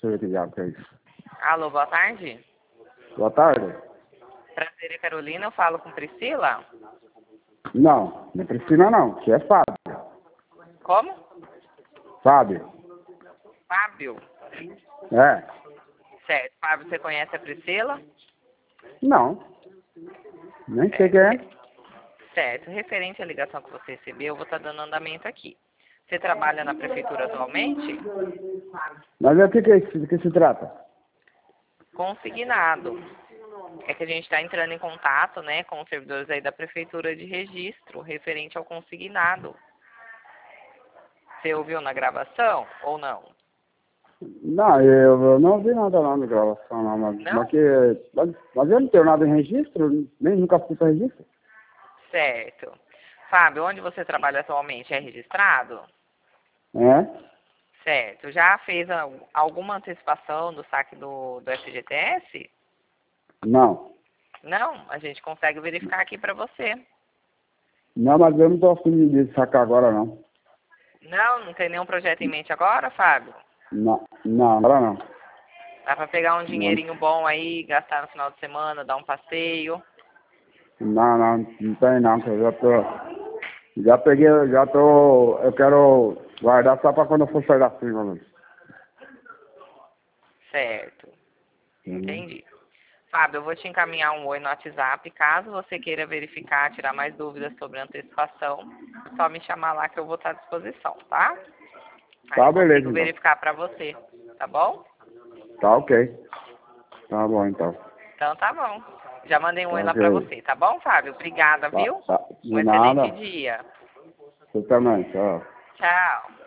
Deixa eu ver que diabo que é isso. Alô, boa tarde. Boa tarde. Prazer, é Carolina. Eu falo com Priscila. Não, não é Priscila não, que é Fábio. Como? Fábio. Fábio. É. Certo. Fábio, você conhece a Priscila? Não. Nem sei quem é. Certo. Referente à ligação que você recebeu, eu vou estar dando andamento aqui. Você trabalha na prefeitura atualmente? Mas o que é isso? Do que se trata? Consignado. É que a gente está entrando em contato, né, com os servidores aí da prefeitura de registro, referente ao consignado. Você ouviu na gravação ou não? Não, eu não vi nada lá na gravação, não. Não? Mas eu não tenho nada em registro, nem nunca fui para registro. Certo. Fábio, onde você trabalha atualmente é registrado? É? Certo. Já fez alguma antecipação do saque do FGTS? Não. Não? A gente consegue verificar aqui para você. Não, mas eu não estou afim de sacar agora, não. Não? Não tem nenhum projeto em mente agora, Fábio? Não, agora não. Dá para pegar um Não, dinheirinho bom aí, gastar no final de semana, dar um passeio? não tem não, que eu já peguei, eu quero guardar só para quando eu for sair da firma, mano. Certo. Entendi. Fábio, eu vou te encaminhar um oi no WhatsApp. Caso você queira verificar, tirar mais dúvidas sobre a antecipação, só me chamar lá que eu vou estar à disposição, tá? Aí Tá, eu beleza, consigo então. verificar para você, tá bom? Tá ok. Tá bom, então. Então tá bom. Já mandei um Tá oi lá ok. para você, tá bom, Fábio? Obrigada, viu? Tá. Um De excelente nada. dia. Você também, tchau. Tchau.